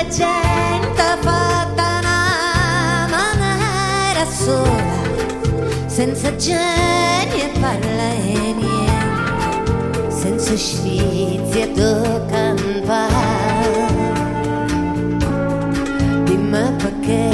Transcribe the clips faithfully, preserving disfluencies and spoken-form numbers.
gente fatta una maniera sola, senza geni e parla e niente, senza sfizi e tocca dimmi perché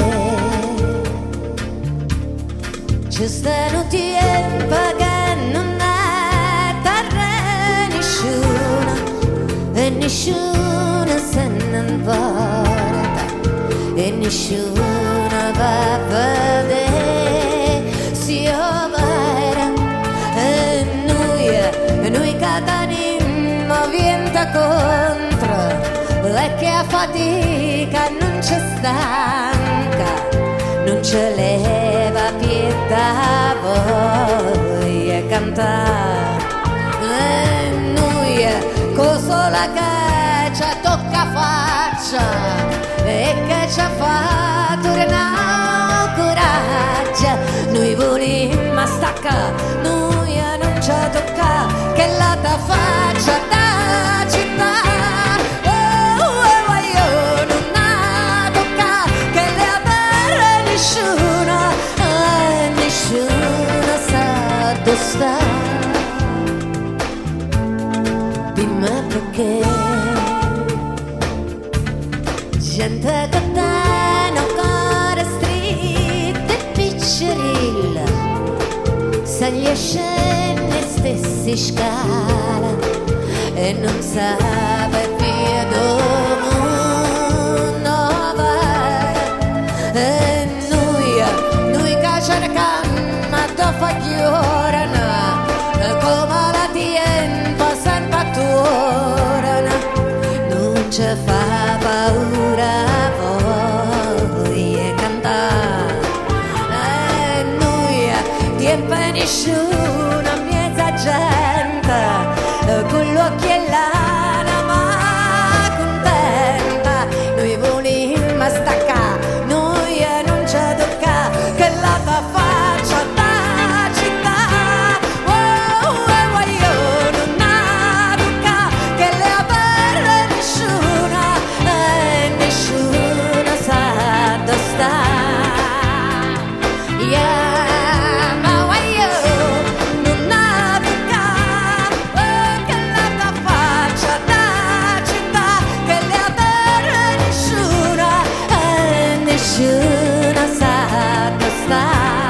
ci stanno tempo che non è terra nessuno e nessuno se ne importa e nessuno va a vedere si opera e noi, e noi che teniamo vento contro e che a fatica non ci stanca, non ce leva pietà voglia cantare e noi con sola che ci tocca faccia e che ci fa tornare coraggio, noi vogliamo staccare, noi non ci tocca che la ta faccia da città. Sta dimmi perché gente che tiene ancora stretta e piccerilla se gli scende stessi scala e non sa più dove va e noi noi che cerchiamo da fagliorana come la tempo sempre torna non ci fa paura voglia cantare e noi tempo nessuno mezza gente con l'occhio e l'anima contenta noi vogliamo staccare noi non ci tocca che la fa faccia nessuno sa dove sta.